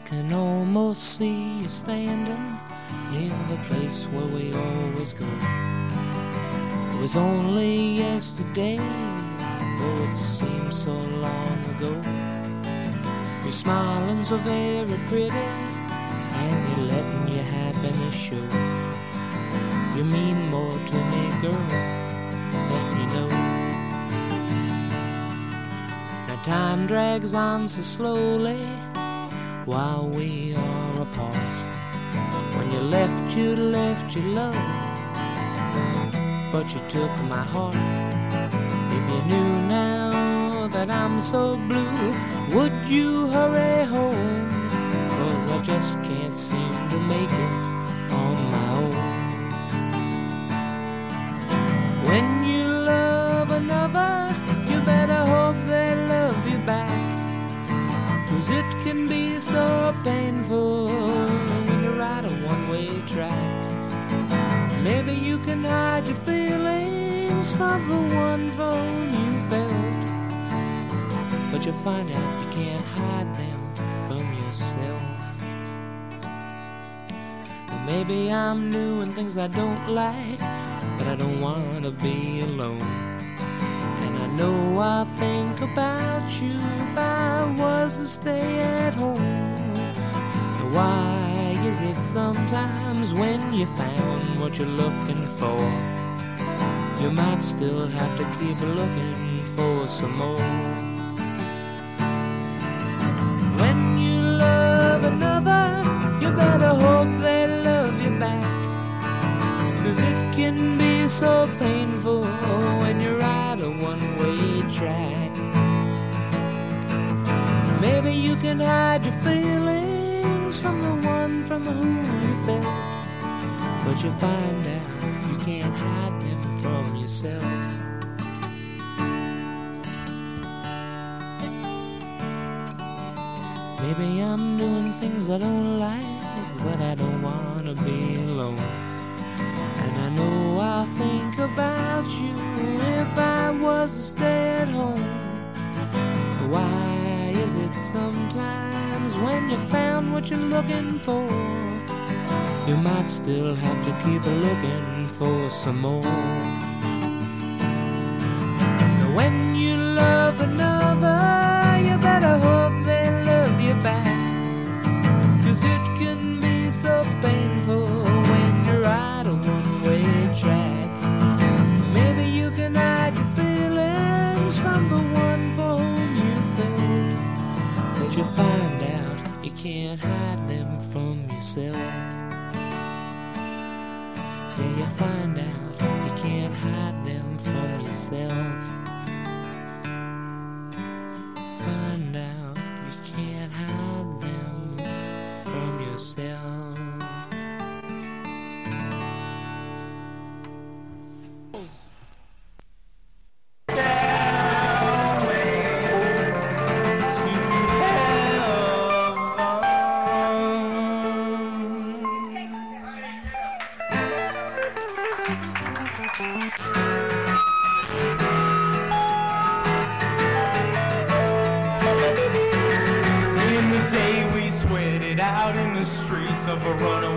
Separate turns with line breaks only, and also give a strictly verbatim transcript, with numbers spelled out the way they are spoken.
can almost see you standing near the place where we always go. It was only yesterday, though it seems so long ago. You're smiling so very pretty, and you're letting your happiness show. You mean more to me, girl, than you know. Now time drags on so slowly while we are apart. When you left, you left your love, but you took my heart. If you knew now that I'm so blue, would you hurry home? 'Cause I just can't seem to make it on my own. When you love another, you better hope they love you back, 'cause it can be so painful when you're out a one-way track. Maybe you can hide your feelings from the one for whom you felt, but you find out you can't hide them from yourself. Well, maybe I'm doing things I don't like, but I don't want to be alone. And I know I think about you if I was to stay at home. Now why is it sometimes when you found what you're looking for, you might still have to keep looking for some more? When you love another, you better hope they love you back, 'cause it can be so painful when you're out a one-way track. Maybe you can hide your feelings from the one from whom you felt, but you find out you can't hide them from yourself. Maybe I'm doing things I don't like, but I don't want to be alone. And I know I think about you if I was to stay at home. Why is it sometimes when you found what you're looking for, you might still have to keep looking for some more? When you love another, you better hope they love you back, 'cause it can be so painful when you're out a one-way track. Maybe you can hide your feelings from the one for whom you felt, but you find out you can't hide them from yourself. Yeah, you find out you can't hide them from yourself. Find out you can't hide them from yourself.
Of a runaway